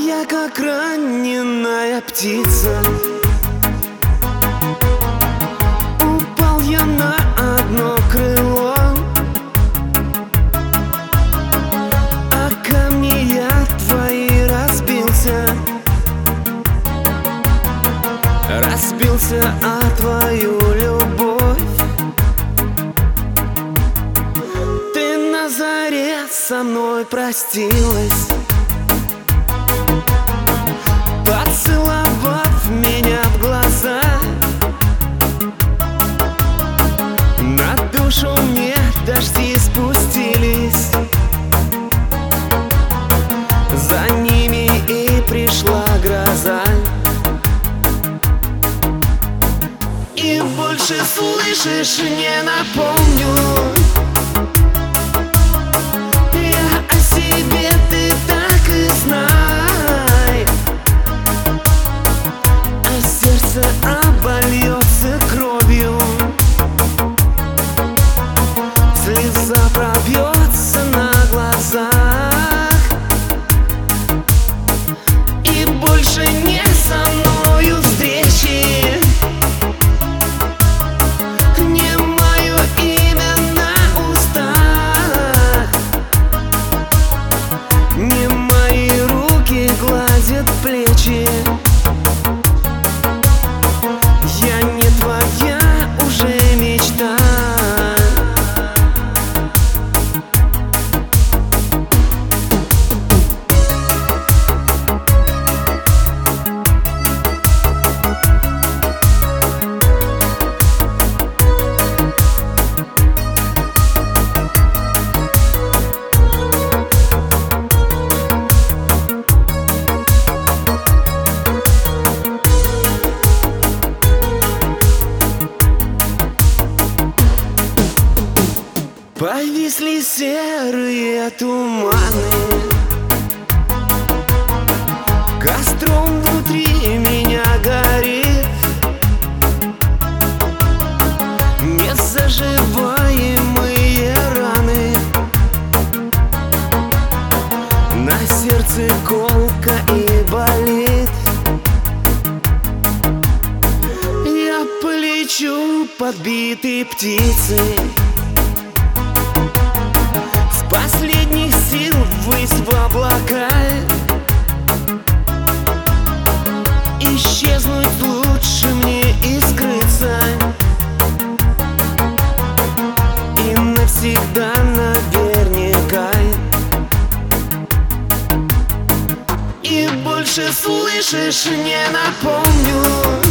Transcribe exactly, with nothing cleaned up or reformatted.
я как раненая птица. Упал я на одно крыло, а камни я твои разбился. Разбился о твою любовь. Ты на заре со мной простилась, поцеловав меня в глаза. На душу мне дожди спустились, за ними и пришла гроза. И больше, слышишь, не напомню я о себе, ты так и знай. А сердце обольется кровью, слеза пробьется на глазах. И больше не со мною встречи, не мое имя на устах, не мои руки гладят плечи. Я не твоя уже мечта. Повисли серые туманы, костром внутри меня горит незаживаемые раны. На сердце колко и болит. Я полечу подбитой птицей, с последних сил ввысь в облака. Исчезнуть лучше мне и скрыться, и навсегда наверняка. И больше, слышишь, не напомню